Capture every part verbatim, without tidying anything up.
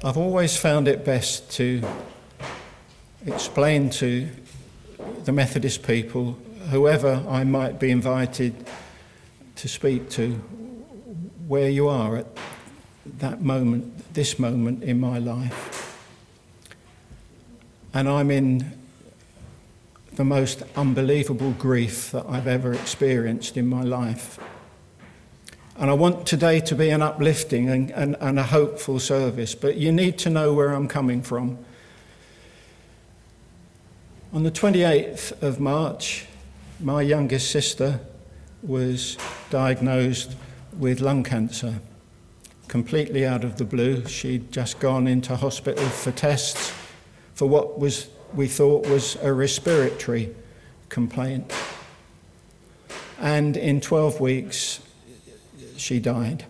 I've always found it best to explain to the Methodist people, whoever I might be invited to speak to, where you are at that moment, this moment in my life. And I'm in the most unbelievable grief that I've ever experienced in my life. And I want today to be an uplifting and, and, and a hopeful service, but you need to know where I'm coming from. On the twenty-eighth of March, my youngest sister was diagnosed with lung cancer, completely out of the blue. She'd just gone into hospital for tests for what was we thought was a respiratory complaint. And in twelve weeks, she died.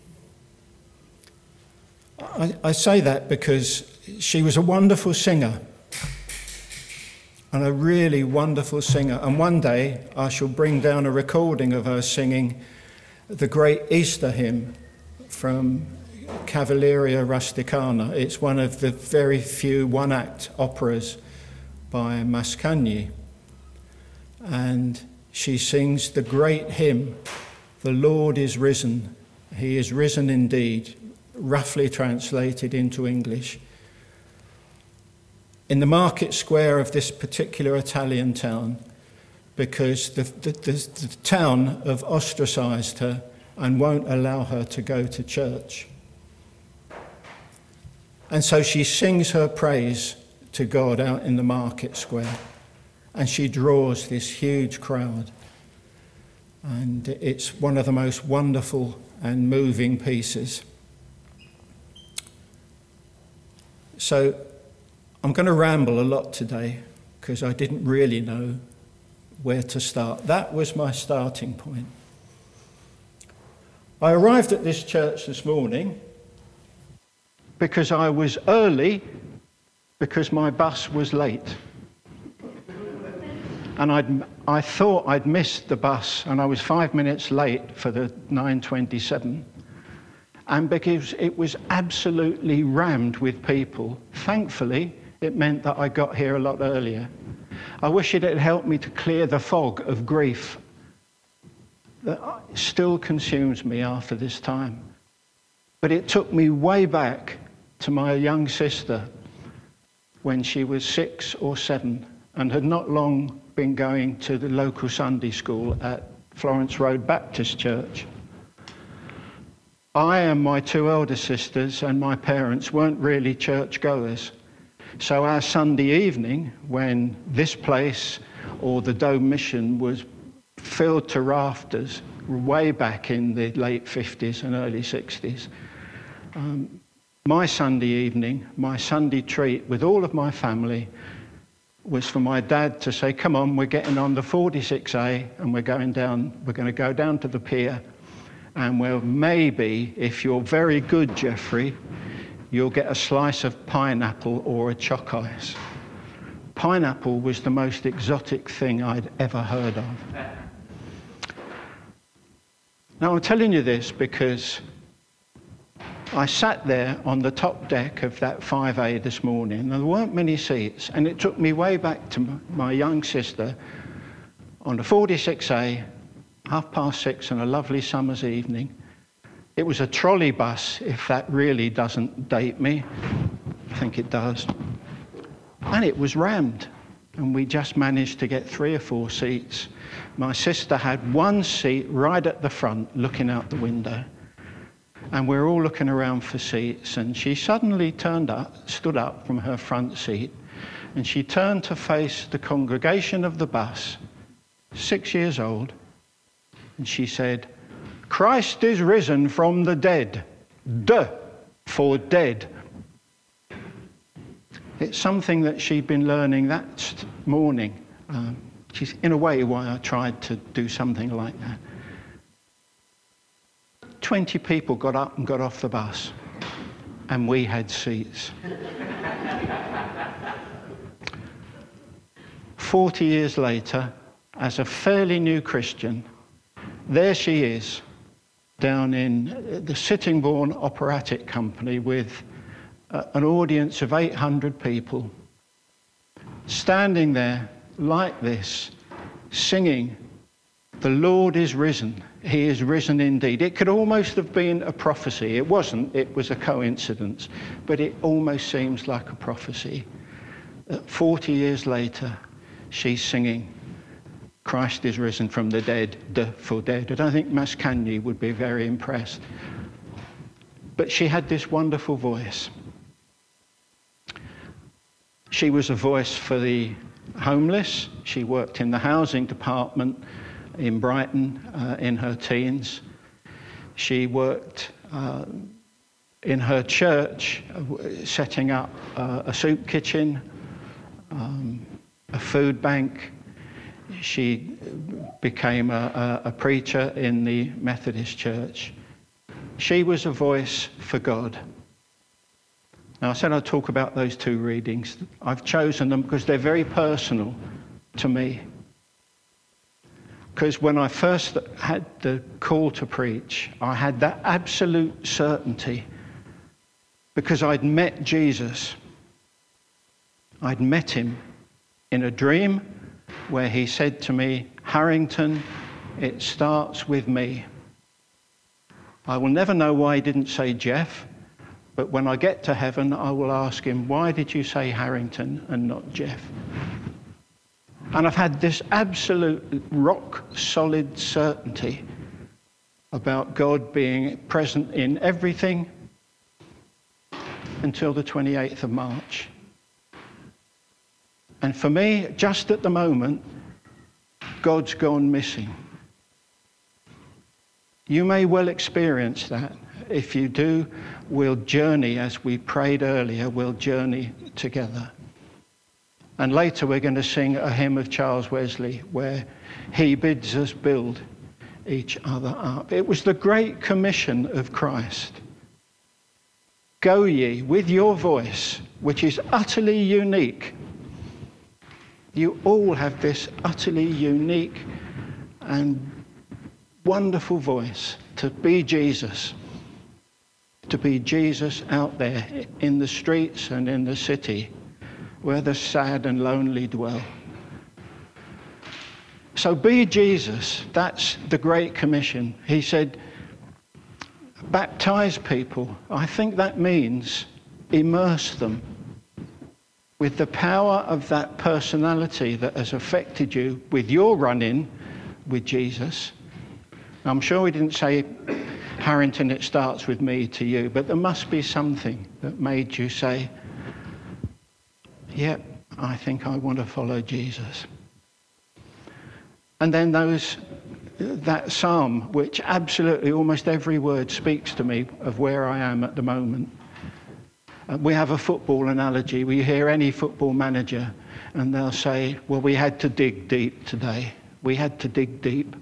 I, I say that because she was a wonderful singer, and a really wonderful singer. And one day I shall bring down a recording of her singing the great Easter hymn from Cavalleria Rusticana. It's one of the very few one-act operas by Mascagni. And she sings the great hymn, "The Lord is risen, he is risen indeed," roughly translated into English. In the market square of this particular Italian town, because the, the, the, the town have ostracised her and won't allow her to go to church. And so she sings her praise to God out in the market square, and she draws this huge crowd. And it's one of the most wonderful and moving pieces. So I'm going to ramble a lot today because I didn't really know where to start. That was my starting point. I arrived at this church this morning because I was early because my bus was late. And I'd, I thought I'd missed the bus, and I was five minutes late for the nine twenty-seven. And because it was absolutely rammed with people, thankfully, it meant that I got here a lot earlier. I wish it had helped me to clear the fog of grief that still consumes me after this time. But it took me way back to my young sister when she was six or seven and had not long been going to the local Sunday school at Florence Road Baptist Church. I and my two elder sisters and my parents weren't really churchgoers. So our Sunday evening, when this place or the Dome Mission was filled to rafters way back in the late fifties and early sixties, um, my Sunday evening, my Sunday treat with all of my family was for my dad to say, "Come on, we're getting on the forty-six A and we're going down, we're going to go down to the pier, and well, maybe, if you're very good, Jeffrey, you'll get a slice of pineapple or a choc ice." Pineapple was the most exotic thing I'd ever heard of. Now, I'm telling you this because I sat there on the top deck of that five A this morning, and there weren't many seats, and it took me way back to my young sister on the forty-six A, half past six on a lovely summer's evening. It was a trolley bus, if that really doesn't date me. I think it does. And it was rammed, and we just managed to get three or four seats. My sister had one seat right at the front, looking out the window. And we were all looking around for seats, and she suddenly turned up, stood up from her front seat, and she turned to face the congregation of the bus, six years old, and she said, "Christ is risen from the dead. D for dead." It's something that she'd been learning that morning. Um, she's in a way why I tried to do something like that. Twenty people got up and got off the bus, and we had seats. Forty years later, as a fairly new Christian, there she is, down in the Sittingbourne Operatic Company with uh, an audience of eight hundred people, standing there like this, singing, "The Lord is risen. He is risen indeed." It could almost have been a prophecy. It wasn't. It was a coincidence. But it almost seems like a prophecy. That forty years later, she's singing, "Christ is risen from the dead, de for dead." I don't think Mascagni would be very impressed. But she had this wonderful voice. She was a voice for the homeless. She worked in the housing department in Brighton uh, in her teens. She worked uh, in her church, uh, setting up uh, a soup kitchen, um, a food bank. She became a, a, a preacher in the Methodist Church. She was a voice for God. Now, I said I'd talk about those two readings. I've chosen them because they're very personal to me. Because when I first had the call to preach, I had that absolute certainty because I'd met Jesus. I'd met him in a dream where he said to me, "Harrington, it starts with me." I will never know why he didn't say Jeff, but when I get to heaven, I will ask him, "Why did you say Harrington and not Jeff?" And I've had this absolute rock-solid certainty about God being present in everything until the twenty-eighth of March. And for me, just at the moment, God's gone missing. You may well experience that. If you do, we'll journey, as we prayed earlier, we'll journey together. And later we're going to sing a hymn of Charles Wesley where he bids us build each other up. It was the great commission of Christ. Go ye with your voice, which is utterly unique. You all have this utterly unique and wonderful voice to be Jesus. To be Jesus out there in the streets and in the city where the sad and lonely dwell. So be Jesus. That's the Great Commission. He said, baptize people. I think that means immerse them with the power of that personality that has affected you with your run-in with Jesus. I'm sure we didn't say, "Harrington, it starts with me," to you, but there must be something that made you say, "Yep, I think I want to follow Jesus." And then those, that psalm, which absolutely almost every word speaks to me of where I am at the moment. Uh, we have a football analogy. We hear any football manager and they'll say, "Well, we had to dig deep today. We had to dig deep."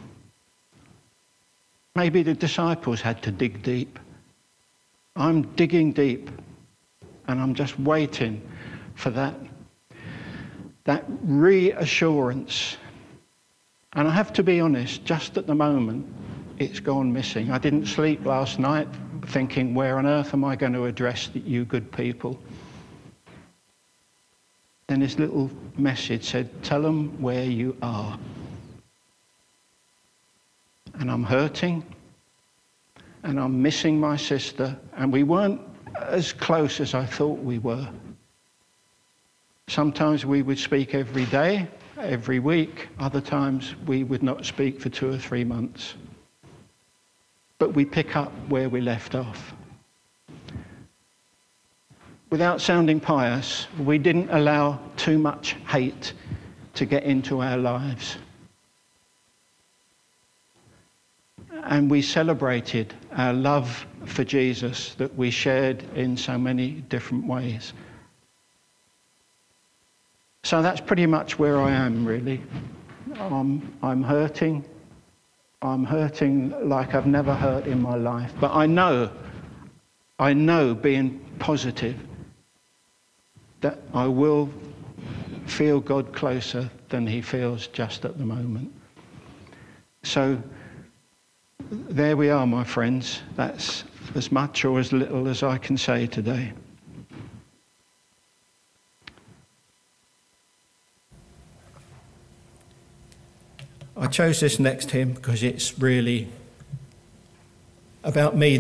Maybe the disciples had to dig deep. I'm digging deep, and I'm just waiting for that, that reassurance. And I have to be honest, just at the moment, it's gone missing. I didn't sleep last night thinking, where on earth am I going to address you good people? Then this little message said, "Tell them where you are." And I'm hurting, and I'm missing my sister, and we weren't as close as I thought we were. Sometimes we would speak every day, every week. Other times we would not speak for two or three months. But we pick up where we left off. Without sounding pious, we didn't allow too much hate to get into our lives. And we celebrated our love for Jesus that we shared in so many different ways. So that's pretty much where I am, really. Um, I'm hurting. I'm hurting like I've never hurt in my life. But I know, I know, being positive, that I will feel God closer than he feels just at the moment. So there we are, my friends. That's as much or as little as I can say today. I chose this next hymn because it's really about me